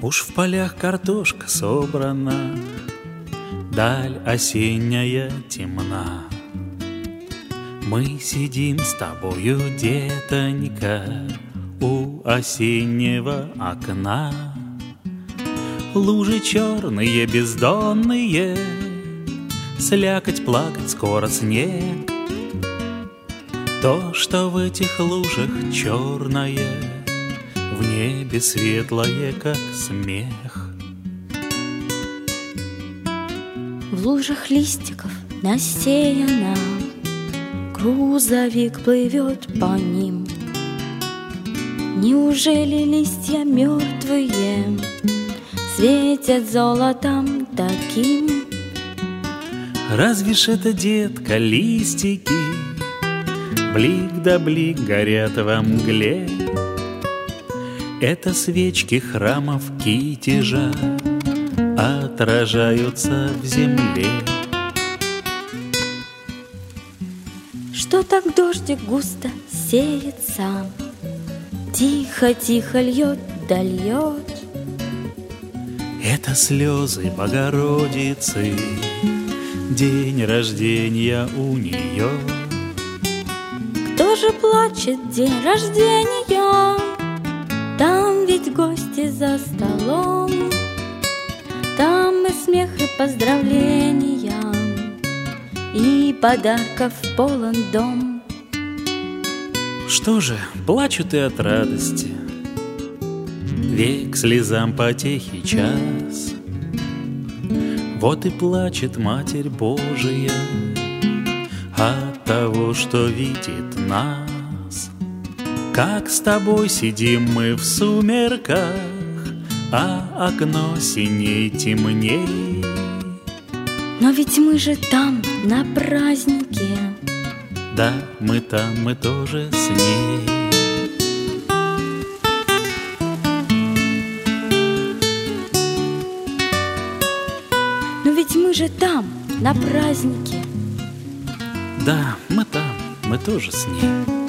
Уж в полях картошка собрана, даль осенняя темна. Мы сидим с тобою, детонька, у осеннего окна. Лужи черные, бездонные, слякоть, плакать, скоро снег. То, что в этих лужах черное, в небе светлое, как смех. В лужах листиков насеяно, грузовик плывет по ним. Неужели листья мертвые светят золотом таким? Разве ж это, детка, листики, блик да блик горят во мгле? Это свечки храмов Китежа отражаются в земле. Что так дождик густо сеется, тихо-тихо льет да льет? Это слезы Богородицы, день рождения у нее. Кто же плачет день рождения? Там ведь гости за столом, там и смех, и поздравления, и подарков полон дом. Что же, плачут и от радости, век слезам потехи час. Вот и плачет Матерь Божия от того, что видит нас. Как с тобой сидим мы в сумерках, а окно синей темней. Но ведь мы же там, на празднике. Да, мы там, мы тоже с ней. Но ведь мы же там, на празднике. Да, мы там, мы тоже с ней.